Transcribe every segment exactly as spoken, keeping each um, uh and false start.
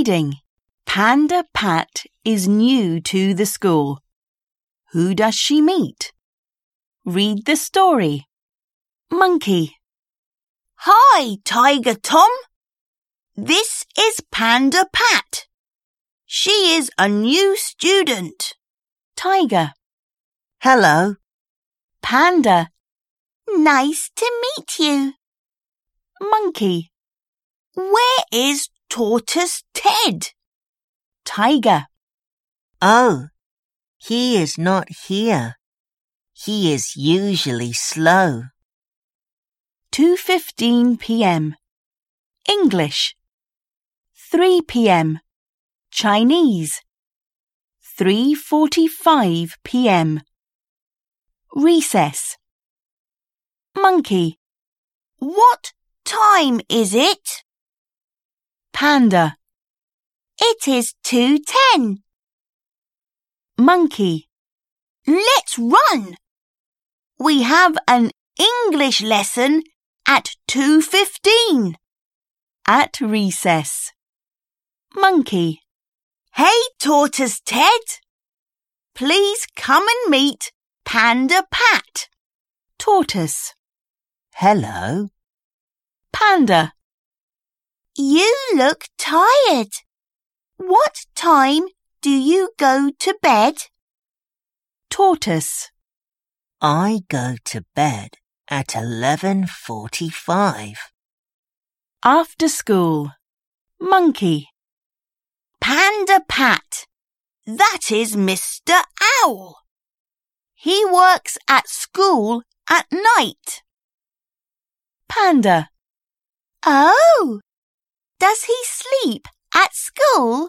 Reading. Panda Pat is new to the school. Who does she meet? Read the story. Monkey. Hi, Tiger Tom. This is Panda Pat. She is a new student. Tiger. Hello. Panda. Nice to meet you. Monkey. Where is Tortoise Ted? Tiger. Oh, he is not here. He is usually slow. two fifteen p.m. English. three p.m. Chinese. three forty-five p.m. Recess. Monkey. What time is it? Panda. It is two ten. Monkey. Let's run. We have an English lesson at two fifteen. At recess. Monkey. Hey, Tortoise Ted. Please come and meet Panda Pat. Tortoise. Hello. Panda. You look tired. What time do you go to bed? Tortoise. I go to bed at eleven forty-five. After school. Monkey. Panda Pat. That is Mister Owl. He works at school at night. Panda. Oh, does he sleep at school?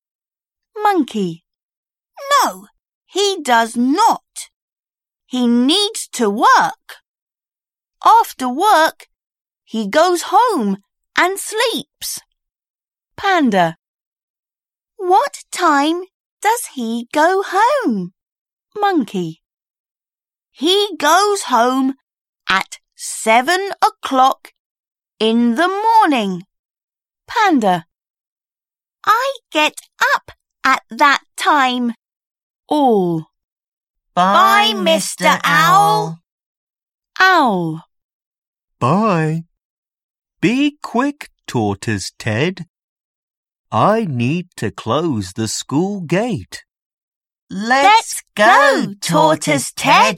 Monkey. No, he does not. He needs to work. After work, he goes home and sleeps. Panda. What time does he go home? Monkey. He goes home at seven o'clock in the morning. Panda. I get up at that time. All. Bye, Mister Owl. Owl. Bye. Be quick, Tortoise Ted. I need to close the school gate. Let's go, Tortoise Ted.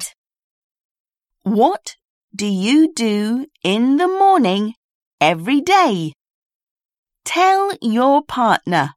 What do you do in the morning every day? Tell your partner.